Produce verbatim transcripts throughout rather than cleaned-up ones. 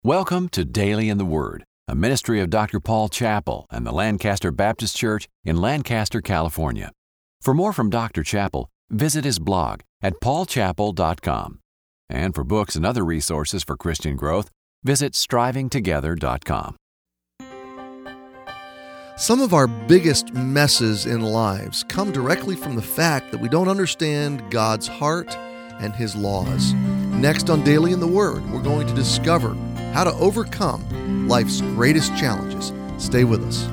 Welcome to Daily in the Word, a ministry of Doctor Paul Chappell and the Lancaster Baptist Church in Lancaster, California. For more from Doctor Chappell, visit his blog at paul chappell dot com. And for books and other resources for Christian growth, visit striving together dot com. Some of our biggest messes in lives come directly from the fact that we don't understand God's heart and His laws. Next on Daily in the Word, we're going to discover how to overcome life's greatest challenges. Stay with us.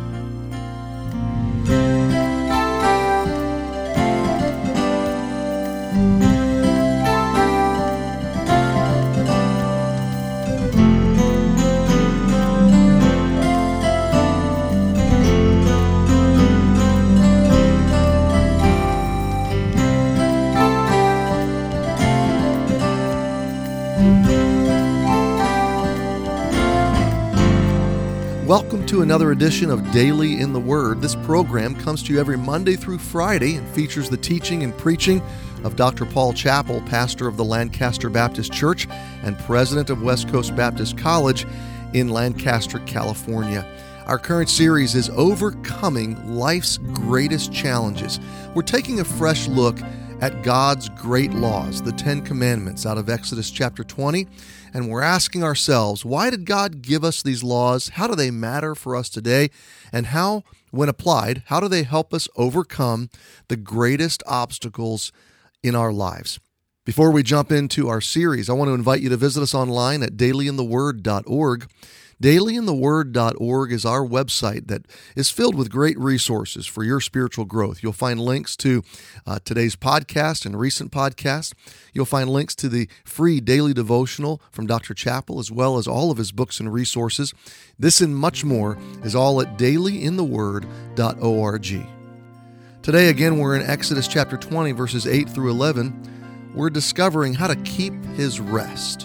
Welcome to another edition of Daily in the Word. This program comes to you every Monday through Friday and features the teaching and preaching of Doctor Paul Chappell, pastor of the Lancaster Baptist Church and president of West Coast Baptist College in Lancaster, California. Our current series is Overcoming Life's Greatest Challenges. We're taking a fresh look at God's great laws, the Ten Commandments out of Exodus chapter twenty, and we're asking ourselves, why did God give us these laws? How do they matter for us today? And how, when applied, how do they help us overcome the greatest obstacles in our lives? Before we jump into our series, I want to invite you to visit us online at daily in the word dot org. daily in the word dot org is our website that is filled with great resources for your spiritual growth. You'll find links to uh, today's podcast and recent podcasts. You'll find links to the free daily devotional from Doctor Chappell, as well as all of his books and resources. This and much more is all at daily in the word dot org. Today, again, we're in Exodus chapter twenty, verses eight through eleven. We're discovering how to keep His rest.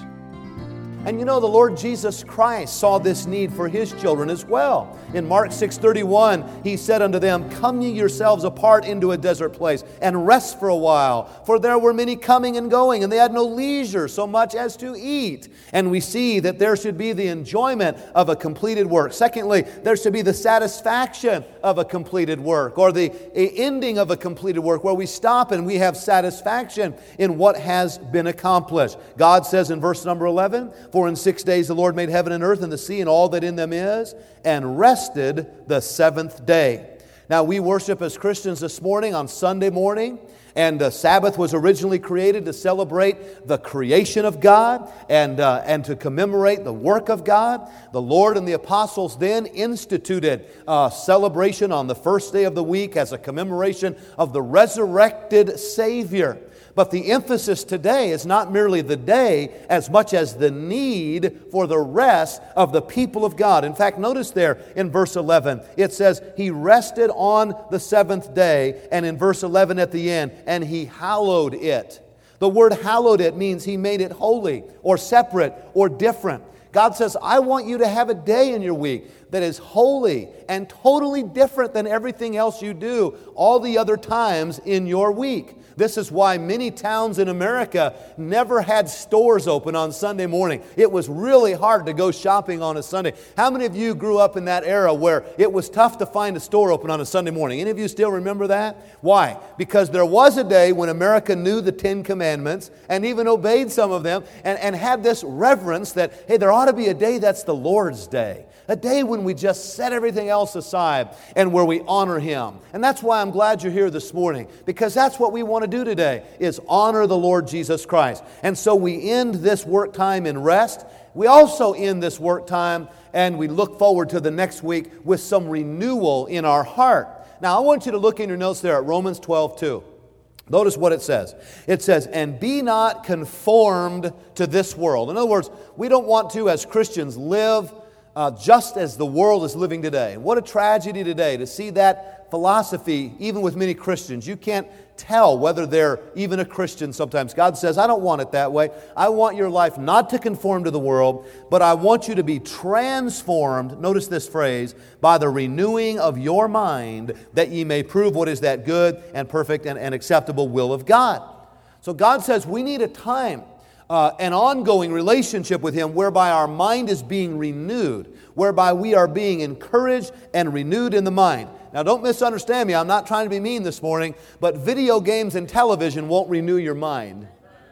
And you know, the Lord Jesus Christ saw this need for His children as well. In Mark six thirty-one, He said unto them, Come ye yourselves apart into a desert place, and rest for a while. For there were many coming and going, and they had no leisure so much as to eat. And we see that there should be the enjoyment of a completed work. Secondly, there should be the satisfaction of a completed work, or the ending of a completed work, where we stop and we have satisfaction in what has been accomplished. God says in verse number eleven, For in six days the Lord made heaven and earth and the sea and all that in them is, and rested the seventh day. Now, we worship as Christians this morning on Sunday morning, and the Sabbath was originally created to celebrate the creation of God and, uh, and to commemorate the work of God. The Lord and the apostles then instituted a celebration on the first day of the week as a commemoration of the resurrected Savior. But the emphasis today is not merely the day as much as the need for the rest of the people of God. In fact, notice there in verse eleven, it says, He rested on the seventh day, and in verse eleven at the end, and He hallowed it. The word hallowed it means He made it holy or separate or different. God says, I want you to have a day in your week that is holy and totally different than everything else you do all the other times in your week. This is why many towns in America never had stores open on Sunday morning. It was really hard to go shopping on a Sunday. How many of you grew up in that era where it was tough to find a store open on a Sunday morning? Any of you still remember that? Why? Because there was a day when America knew the Ten Commandments and even obeyed some of them and, and had this reverence that, hey, there ought to be a day that's the Lord's day. A day when we just set everything else aside and where we honor Him. And that's why I'm glad you're here this morning, because that's what we want to do today, is honor the Lord Jesus Christ. And so we end this work time in rest. We also end this work time and we look forward to the next week with some renewal in our heart. Now, I want you to look in your notes there at Romans twelve two. Notice what it says. It says, and be not conformed to this world. In other words, we don't want to, as Christians, live Uh, just as the world is living today. What a tragedy today to see that philosophy, even with many Christians. You can't tell whether they're even a Christian sometimes. God says, I don't want it that way. I want your life not to conform to the world, but I want you to be transformed, notice this phrase, by the renewing of your mind, that ye may prove what is that good and perfect and, and acceptable will of God. So God says we need a time uh, an ongoing relationship with Him whereby our mind is being renewed, whereby we are being encouraged and renewed in the mind. Now, don't misunderstand me. I'm not trying to be mean this morning, but video games and television won't renew your mind.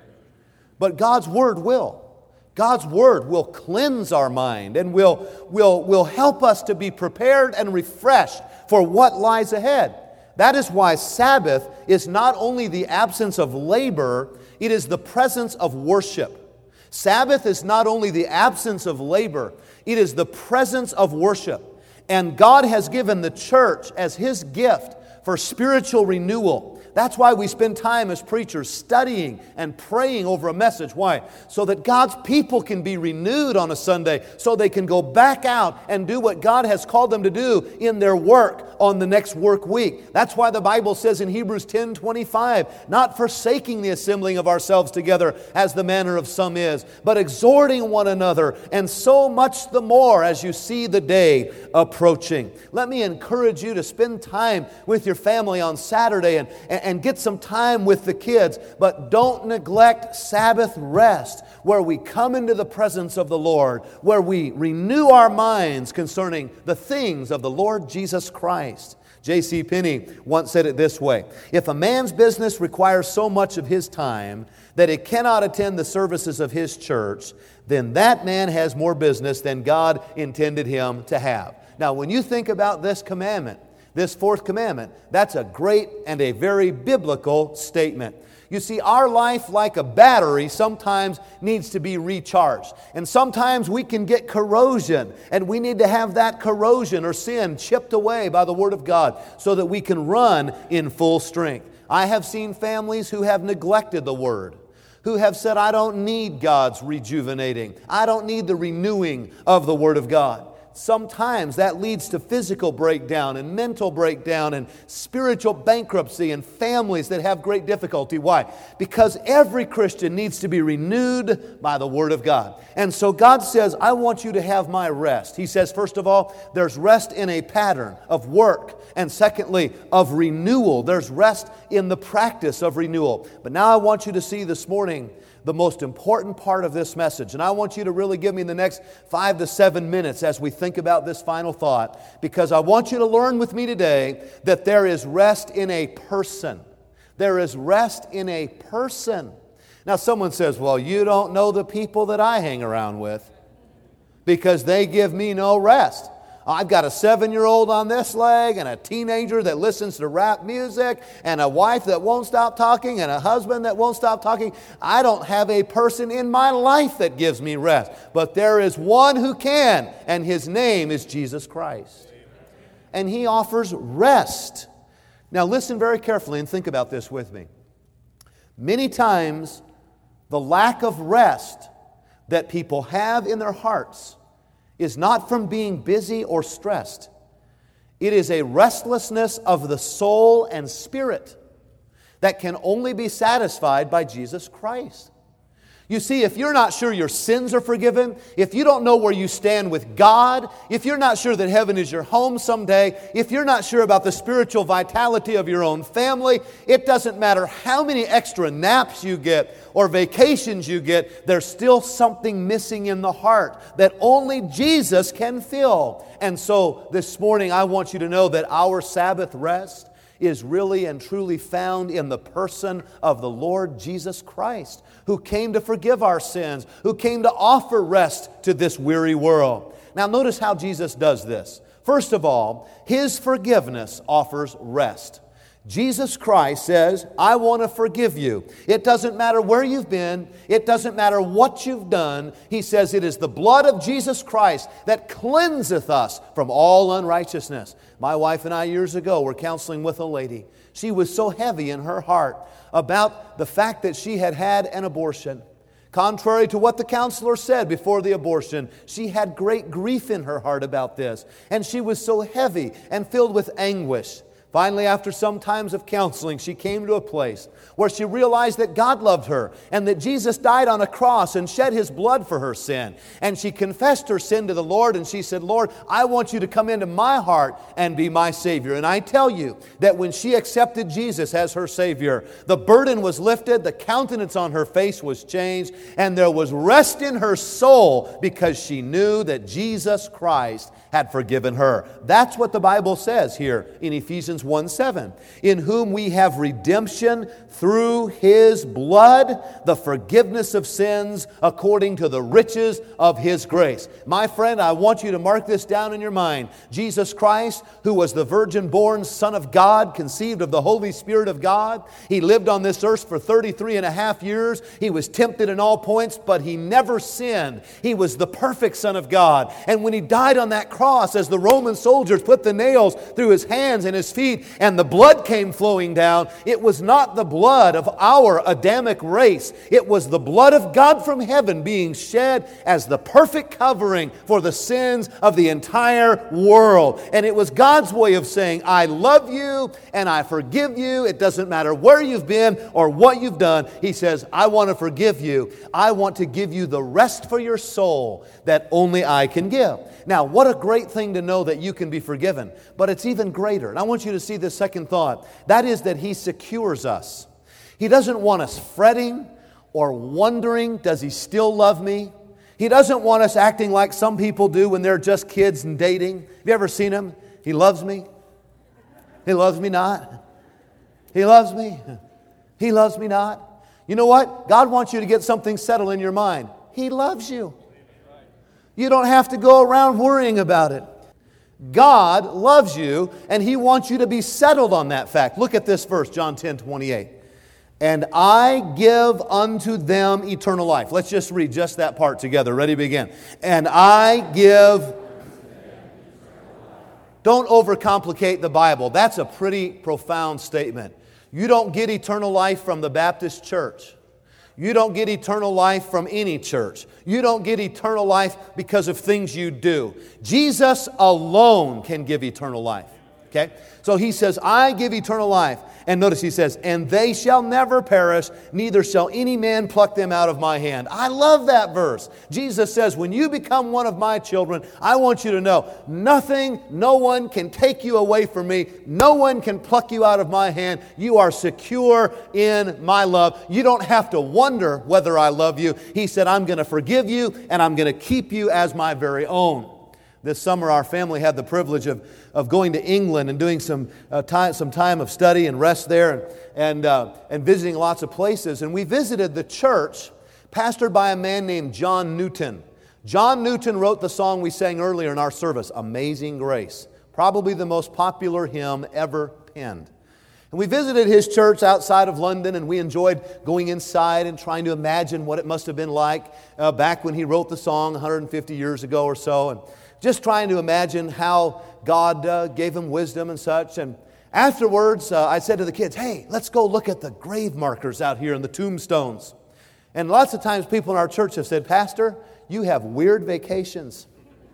But God's Word will. God's Word will cleanse our mind and will, will, will help us to be prepared and refreshed for what lies ahead. That is why Sabbath is not only the absence of labor, it is the presence of worship. Sabbath is not only the absence of labor, it is the presence of worship. And God has given the church as His gift for spiritual renewal. That's why we spend time as preachers studying and praying over a message. Why? So that God's people can be renewed on a Sunday, so they can go back out and do what God has called them to do in their work on the next work week. That's why the Bible says in Hebrews ten twenty-five, not forsaking the assembling of ourselves together as the manner of some is, but exhorting one another, and so much the more as you see the day approaching. Let me encourage you to spend time with your family on Saturday and, and and get some time with the kids, but don't neglect Sabbath rest, where we come into the presence of the Lord, where we renew our minds concerning the things of the Lord Jesus Christ. J C Penney once said it this way: if a man's business requires so much of his time that he cannot attend the services of his church, then that man has more business than God intended him to have. Now, when you think about this commandment, this fourth commandment, that's a great and a very biblical statement. You see, our life, like a battery, sometimes needs to be recharged. And sometimes we can get corrosion, and we need to have that corrosion or sin chipped away by the Word of God so that we can run in full strength. I have seen families who have neglected the Word, who have said, I don't need God's rejuvenating. I don't need the renewing of the Word of God. Sometimes that leads to physical breakdown and mental breakdown and spiritual bankruptcy and families that have great difficulty. Why? Because every Christian needs to be renewed by the Word of God. And so God says, I want you to have my rest. He says, first of all, there's rest in a pattern of work. And secondly, of renewal. There's rest in the practice of renewal. But now I want you to see this morning the most important part of this message. And I want you to really give me the next five to seven minutes as we think about this final thought, because I want you to learn with me today that there is rest in a person. There is rest in a person. Now someone says, well, you don't know the people that I hang around with because they give me no rest. I've got a seven-year-old on this leg and a teenager that listens to rap music and a wife that won't stop talking and a husband that won't stop talking. I don't have a person in my life that gives me rest. But there is one who can, and His name is Jesus Christ. And He offers rest. Now listen very carefully and think about this with me. Many times, the lack of rest that people have in their hearts is not from being busy or stressed. It is a restlessness of the soul and spirit that can only be satisfied by Jesus Christ. You see, if you're not sure your sins are forgiven, if you don't know where you stand with God, if you're not sure that heaven is your home someday, if you're not sure about the spiritual vitality of your own family, it doesn't matter how many extra naps you get or vacations you get, there's still something missing in the heart that only Jesus can fill. And so this morning I want you to know that our Sabbath rest is really and truly found in the person of the Lord Jesus Christ, who came to forgive our sins, who came to offer rest to this weary world. Now notice how Jesus does this. First of all, His forgiveness offers rest. Jesus Christ says, I want to forgive you. It doesn't matter where you've been. It doesn't matter what you've done. He says it is the blood of Jesus Christ that cleanseth us from all unrighteousness. My wife and I years ago were counseling with a lady. She was so heavy in her heart about the fact that she had had an abortion. Contrary to what the counselor said before the abortion, she had great grief in her heart about this. And she was so heavy and filled with anguish. Finally, after some times of counseling, she came to a place where she realized that God loved her and that Jesus died on a cross and shed His blood for her sin. And she confessed her sin to the Lord, and she said, Lord, I want you to come into my heart and be my Savior. And I tell you that when she accepted Jesus as her Savior, the burden was lifted, the countenance on her face was changed, and there was rest in her soul because she knew that Jesus Christ had forgiven her. That's what the Bible says here in Ephesians one seven. In whom we have redemption through His blood, the forgiveness of sins according to the riches of His grace. My friend, I want you to mark this down in your mind. Jesus Christ, who was the virgin-born Son of God, conceived of the Holy Spirit of God. He lived on this earth for thirty-three and a half years. He was tempted in all points, but He never sinned. He was the perfect Son of God. And when He died on that cross, as the Roman soldiers put the nails through His hands and His feet and the blood came flowing down, it was not the blood of our Adamic race. It was the blood of God from heaven being shed as the perfect covering for the sins of the entire world. And it was God's way of saying, I love you and I forgive you. It doesn't matter where you've been or what you've done. He says, I want to forgive you. I want to give you the rest for your soul that only I can give. Now, what a great thing to know that you can be forgiven. But it's even greater. And I want you to see this second thought. That is that He secures us. He doesn't want us fretting or wondering, does He still love me? He doesn't want us acting like some people do when they're just kids and dating. Have you ever seen him? He loves me. He loves me not. He loves me. He loves me not. You know what? God wants you to get something settled in your mind. He loves you. You don't have to go around worrying about it. God loves you, and He wants you to be settled on that fact. Look at this verse, John ten twenty-eight. And I give unto them eternal life. Let's just read just that part together. Ready, begin. And I give... Don't overcomplicate the Bible. That's a pretty profound statement. You don't get eternal life from the Baptist church. You don't get eternal life from any church. You don't get eternal life because of things you do. Jesus alone can give eternal life. Okay? So He says, I give eternal life. And notice He says, and they shall never perish, neither shall any man pluck them out of my hand. I love that verse. Jesus says, when you become one of my children, I want you to know, nothing, no one can take you away from me. No one can pluck you out of my hand. You are secure in my love. You don't have to wonder whether I love you. He said, I'm going to forgive you, and I'm going to keep you as my very own. This summer, our family had the privilege of, of going to England and doing some uh, time some time of study and rest there, and and, uh, and visiting lots of places. And we visited the church pastored by a man named John Newton. John Newton wrote the song we sang earlier in our service, Amazing Grace, probably the most popular hymn ever penned. And we visited his church outside of London, and we enjoyed going inside and trying to imagine what it must have been like uh, back when he wrote the song one hundred fifty years ago or so. And just trying to imagine how God uh, gave him wisdom and such. And afterwards, uh, I said to the kids, hey, let's go look at the grave markers out here and the tombstones. And lots of times people in our church have said, Pastor, you have weird vacations.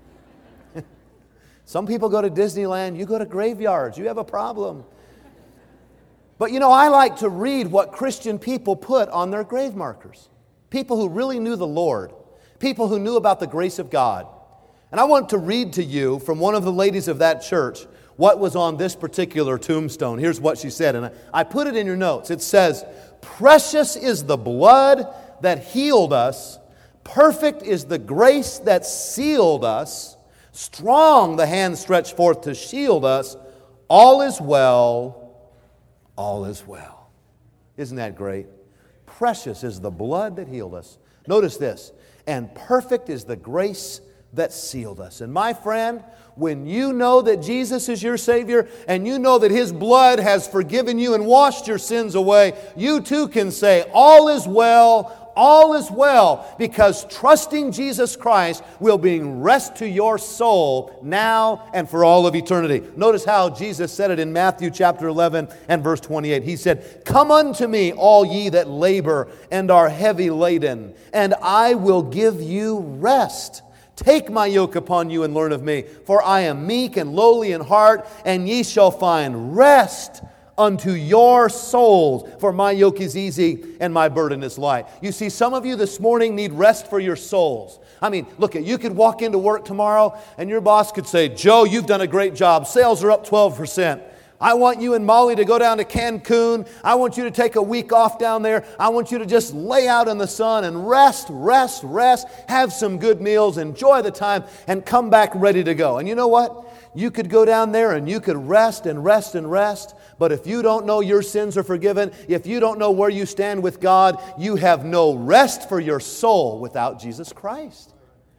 Some people go to Disneyland, you go to graveyards, you have a problem. But you know, I like to read what Christian people put on their grave markers. People who really knew the Lord. People who knew about the grace of God. And I want to read to you from one of the ladies of that church what was on this particular tombstone. Here's what she said, and I, I put it in your notes. It says, precious is the blood that healed us. Perfect is the grace that sealed us. Strong the hand stretched forth to shield us. All is well, all is well. Isn't that great? Precious is the blood that healed us. Notice this, and perfect is the grace that sealed us. And my friend, when you know that Jesus is your Savior and you know that His blood has forgiven you and washed your sins away, you too can say, all is well, all is well, because trusting Jesus Christ will bring rest to your soul now and for all of eternity. Notice how Jesus said it in Matthew chapter eleven and verse twenty-eight. He said, come unto me, all ye that labor and are heavy laden, and I will give you rest. Take my yoke upon you and learn of me, for I am meek and lowly in heart, and ye shall find rest unto your souls. For my yoke is easy and my burden is light. You see, some of you this morning need rest for your souls. I mean, look, you could walk into work tomorrow and your boss could say, Joe, you've done a great job. Sales are up twelve percent. I want you and Molly to go down to Cancun. I want you to take a week off down there. I want you to just lay out in the sun and rest, rest, rest, have some good meals, enjoy the time, and come back ready to go. And you know what? You could go down there and you could rest and rest and rest, but if you don't know your sins are forgiven, if you don't know where you stand with God, you have no rest for your soul without Jesus Christ.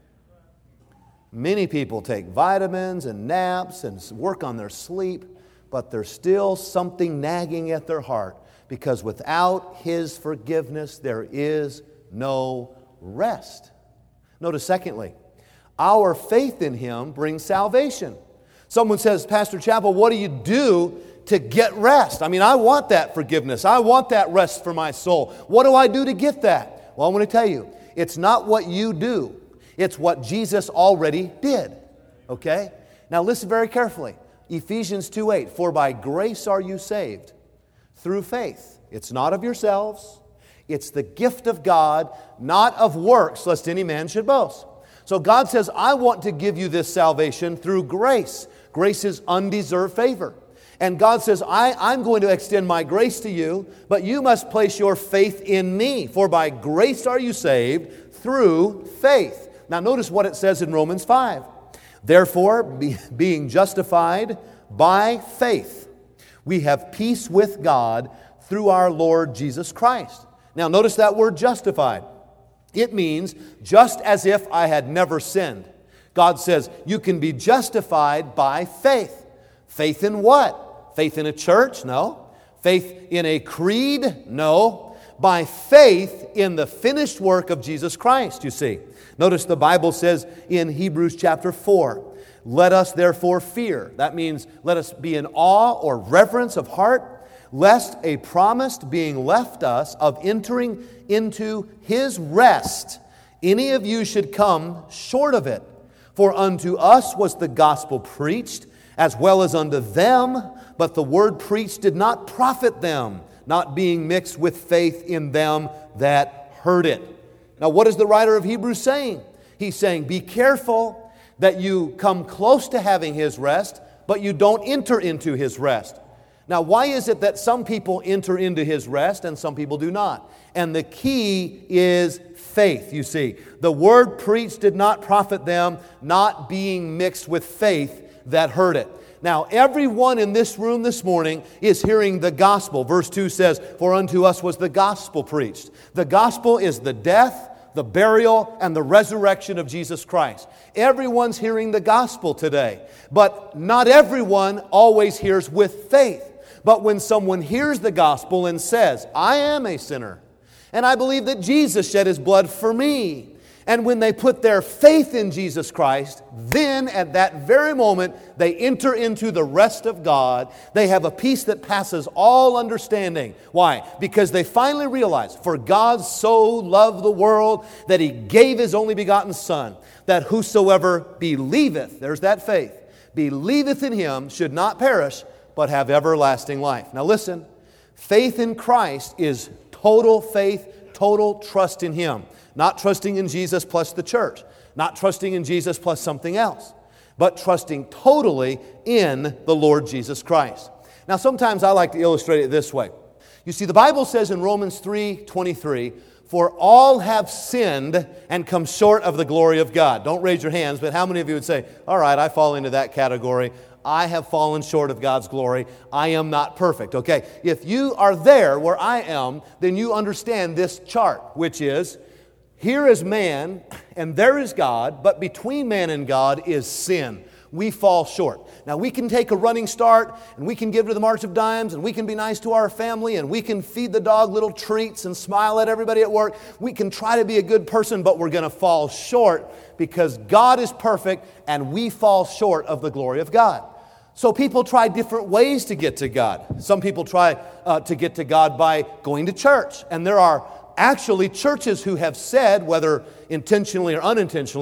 Many people take vitamins and naps and work on their sleep, but there's still something nagging at their heart, because without His forgiveness, there is no rest. Notice, secondly, our faith in Him brings salvation. Someone says, Pastor Chappell, what do you do to get rest? I mean, I want that forgiveness. I want that rest for my soul. What do I do to get that? Well, I want to tell you, it's not what you do. It's what Jesus already did. Okay? Now listen very carefully. Ephesians two eight, for by grace are you saved through faith. It's not of yourselves. It's the gift of God, not of works, lest any man should boast. So God says, I want to give you this salvation through grace. Grace is undeserved favor. And God says, I, I'm going to extend my grace to you, but you must place your faith in me. For by grace are you saved through faith. Now notice what it says in Romans five. Therefore, be, being justified by faith, we have peace with God through our Lord Jesus Christ. Now notice that word justified. It means just as if I had never sinned. God says you can be justified by faith. Faith in what? Faith in a church? No. Faith in a creed? No. By faith in the finished work of Jesus Christ, you see. Notice the Bible says in Hebrews chapter four, let us therefore fear. That means let us be in awe or reverence of heart, lest a promise being left us of entering into His rest, any of you should come short of it. For unto us was the gospel preached, as well as unto them, but the word preached did not profit them, not being mixed with faith in them that heard it. Now, what is the writer of Hebrews saying? He's saying, be careful that you come close to having His rest, but you don't enter into His rest. Now, why is it that some people enter into His rest and some people do not? And the key is faith, you see. The word preached did not profit them, not being mixed with faith that heard it. Now, everyone in this room this morning is hearing the gospel. Verse two says, for unto us was the gospel preached. The gospel is the death, the burial, and the resurrection of Jesus Christ. Everyone's hearing the gospel today, but not everyone always hears with faith. But when someone hears the gospel and says, I am a sinner, and I believe that Jesus shed His blood for me, and when they put their faith in Jesus Christ, then at that very moment, they enter into the rest of God. They have a peace that passes all understanding. Why? Because they finally realize, for God so loved the world that He gave His only begotten Son, that whosoever believeth, there's that faith, believeth in Him should not perish, but have everlasting life. Now listen, faith in Christ is total faith, total trust in Him. Not trusting in Jesus plus the church. Not trusting in Jesus plus something else. But trusting totally in the Lord Jesus Christ. Now sometimes I like to illustrate it this way. You see, the Bible says in Romans three twenty-three, for all have sinned and come short of the glory of God. Don't raise your hands, but how many of you would say, all right, I fall into that category. I have fallen short of God's glory. I am not perfect. Okay, if you are there where I am, then you understand this chart, which is, here is man, and there is God, but between man and God is sin. We fall short. Now, we can take a running start, and we can give to the March of Dimes, and we can be nice to our family, and we can feed the dog little treats and smile at everybody at work. We can try to be a good person, but we're going to fall short because God is perfect, and we fall short of the glory of God. So people try different ways to get to God. Some people try uh, to get to God by going to church, and there are actually churches who have said, whether intentionally or unintentionally,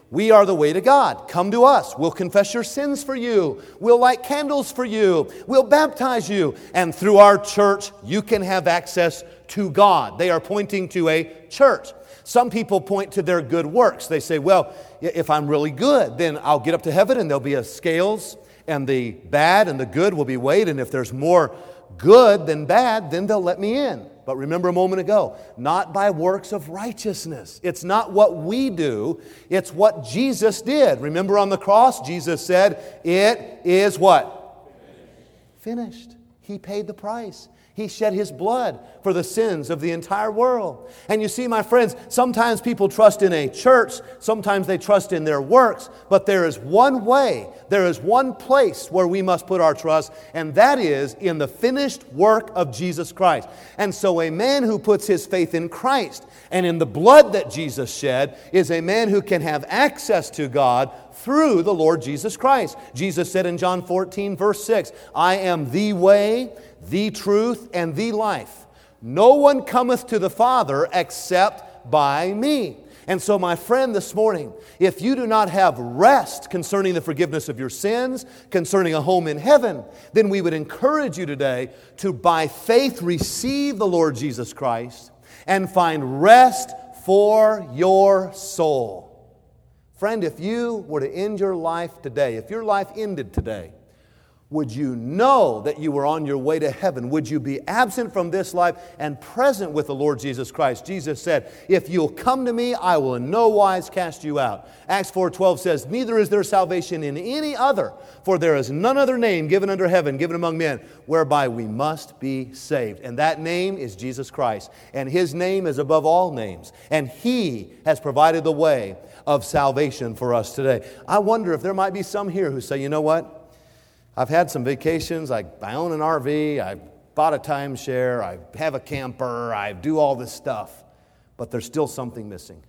We are the way to God. Come to us. We'll confess your sins for you. We'll light candles for you. We'll baptize you. And through our church, you can have access to God. They are pointing to a church. Some people point to their good works. They say, well, if I'm really good, then I'll get up to heaven and there'll be a scales and the bad and the good will be weighed. And if there's more good than bad, then they'll let me in. But remember a moment ago, not by works of righteousness. It's not what we do, it's what Jesus did. Remember on the cross, Jesus said, it is what? Finished. He paid the price. He shed His blood for the sins of the entire world. And you see, my friends, sometimes people trust in a church, sometimes they trust in their works, but there is one way, there is one place where we must put our trust, and that is in the finished work of Jesus Christ. And so a man who puts his faith in Christ and in the blood that Jesus shed is a man who can have access to God through the Lord Jesus Christ. Jesus said in John fourteen, verse six, I am the way, the truth, and the life. No one cometh to the Father except by me. And so, my friend, this morning, if you do not have rest concerning the forgiveness of your sins, concerning a home in heaven, then we would encourage you today to, by faith, receive the Lord Jesus Christ and find rest for your soul. Friend, if you were to end your life today, if your life ended today, would you know that you were on your way to heaven? Would you be absent from this life and present with the Lord Jesus Christ? Jesus said, if you'll come to me, I will in no wise cast you out. Acts four twelve says, neither is there salvation in any other, for there is none other name given under heaven, given among men, whereby we must be saved. And that name is Jesus Christ. And His name is above all names. And He has provided the way of salvation for us today. I wonder if there might be some here who say, you know what? I've had some vacations, I, I own an R V, I bought a timeshare, I have a camper, I do all this stuff, but there's still something missing.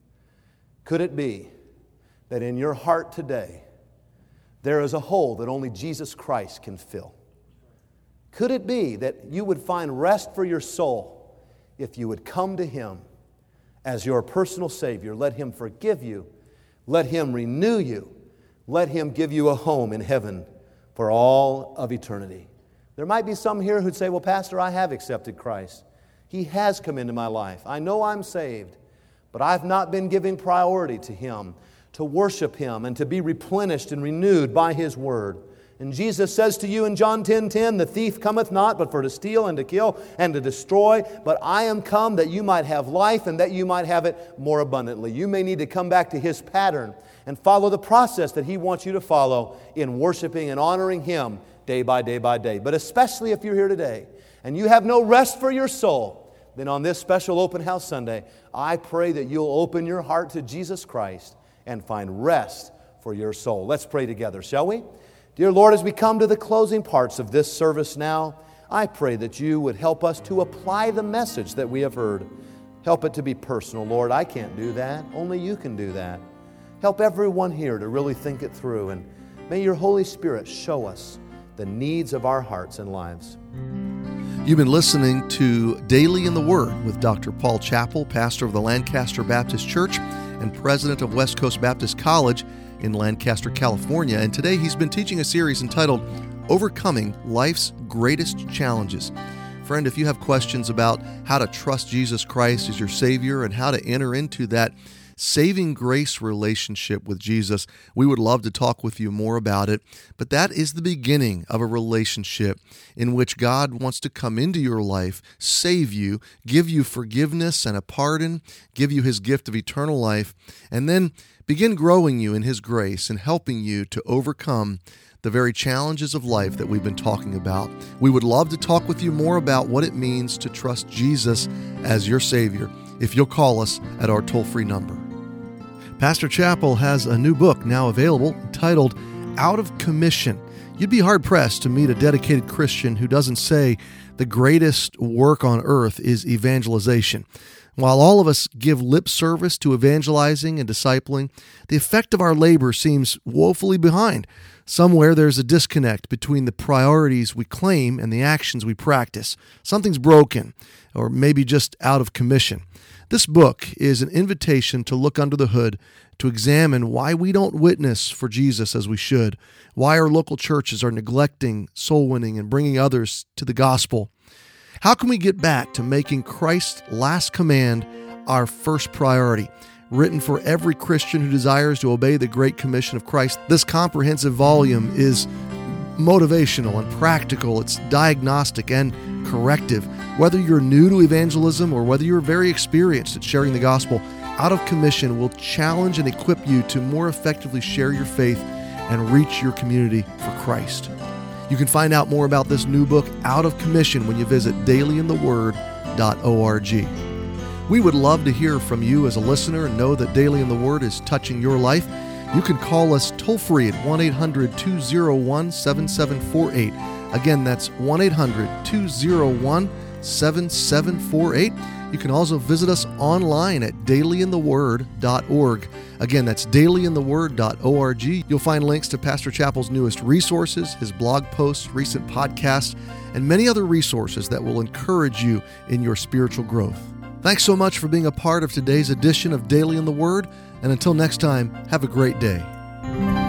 Could it be that in your heart today, there is a hole that only Jesus Christ can fill? Could it be that you would find rest for your soul if you would come to Him as your personal Savior? Let Him forgive you, let Him renew you, let Him give you a home in heaven for all of eternity. There might be some here who'd say, well, Pastor, I have accepted Christ. He has come into my life. I know I'm saved, but I've not been giving priority to Him, to worship Him, and to be replenished and renewed by His Word. And Jesus says to you in John ten ten, the thief cometh not but for to steal and to kill and to destroy, but I am come that you might have life and that you might have it more abundantly. You may need to come back to His pattern and follow the process that He wants you to follow in worshiping and honoring Him day by day by day. But especially if you're here today and you have no rest for your soul, then on this special Open House Sunday, I pray that you'll open your heart to Jesus Christ and find rest for your soul. Let's pray together, shall we? Dear Lord, as we come to the closing parts of this service now, I pray that you would help us to apply the message that we have heard. Help it to be personal, Lord. I can't do that. Only you can do that. Help everyone here to really think it through, and may your Holy Spirit show us the needs of our hearts and lives. You've been listening to Daily in the Word with Doctor Paul Chappell, pastor of the Lancaster Baptist Church and president of West Coast Baptist College in Lancaster, California. And today he's been teaching a series entitled Overcoming Life's Greatest Challenges. Friend, if you have questions about how to trust Jesus Christ as your Savior and how to enter into that saving grace relationship with Jesus, we would love to talk with you more about it. But that is the beginning of a relationship in which God wants to come into your life, save you, give you forgiveness and a pardon, give you His gift of eternal life, and then begin growing you in His grace and helping you to overcome the very challenges of life that we've been talking about. We would love to talk with you more about what it means to trust Jesus as your Savior if you'll call us at our toll-free number. Pastor Chappell has a new book now available entitled Out of Commission. You'd be hard-pressed to meet a dedicated Christian who doesn't say the greatest work on earth is evangelization. While all of us give lip service to evangelizing and discipling, the effect of our labor seems woefully behind. Somewhere there's a disconnect between the priorities we claim and the actions we practice. Something's broken, or maybe just out of commission. This book is an invitation to look under the hood, to examine why we don't witness for Jesus as we should, why our local churches are neglecting soul winning and bringing others to the gospel. How can we get back to making Christ's last command our first priority? Written for every Christian who desires to obey the Great Commission of Christ, this comprehensive volume is motivational and practical. It's diagnostic and corrective. Whether you're new to evangelism or whether you're very experienced at sharing the gospel, Out of Commission will challenge and equip you to more effectively share your faith and reach your community for Christ. You can find out more about this new book, Out of Commission, when you visit daily in the word dot org. We would love to hear from you as a listener and know that Daily in the Word is touching your life. You can call us toll-free at one eight hundred two oh one seven seven four eight. Again, that's one eight hundred two oh one seven seven four eight. You can also visit us online at daily in the word dot org. Again, that's daily in the word dot org. You'll find links to Pastor Chappell's newest resources, his blog posts, recent podcasts, and many other resources that will encourage you in your spiritual growth. Thanks so much for being a part of today's edition of Daily in the Word, and until next time, have a great day.